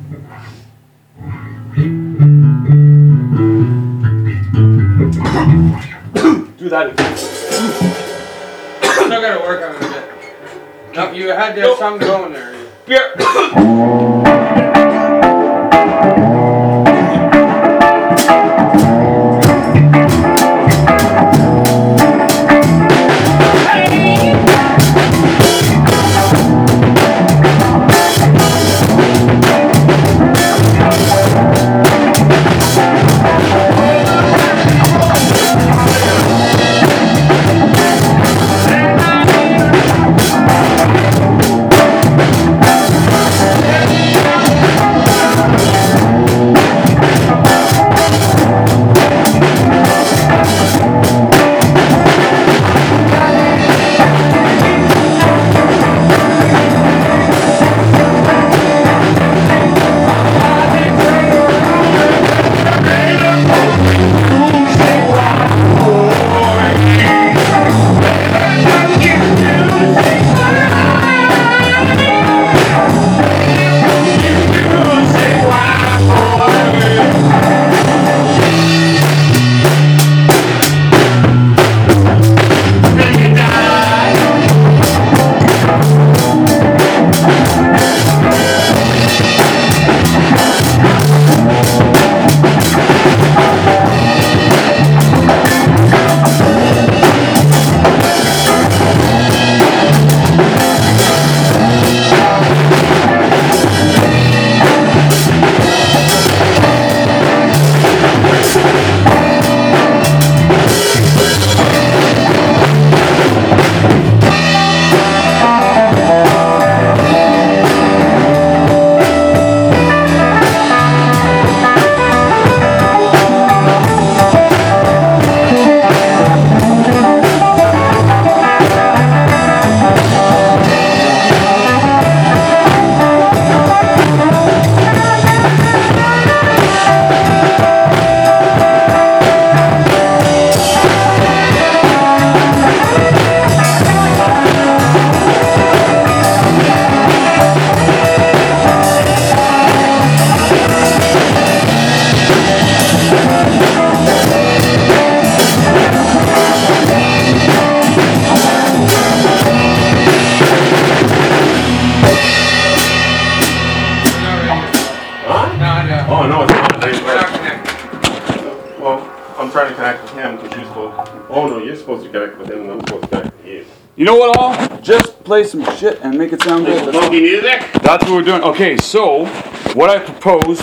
Do that. Still gotta work on it a bit. No, you had to have something going there. Beer. Oh no, it's not. We're not connected. Well, I'm trying to connect with him because you're supposed. Oh no, you're supposed to connect with him, and I'm supposed to connect with you. You know what, all? Just play some shit and make it sound good. Funky music. That's what we're doing. Okay, so what I propose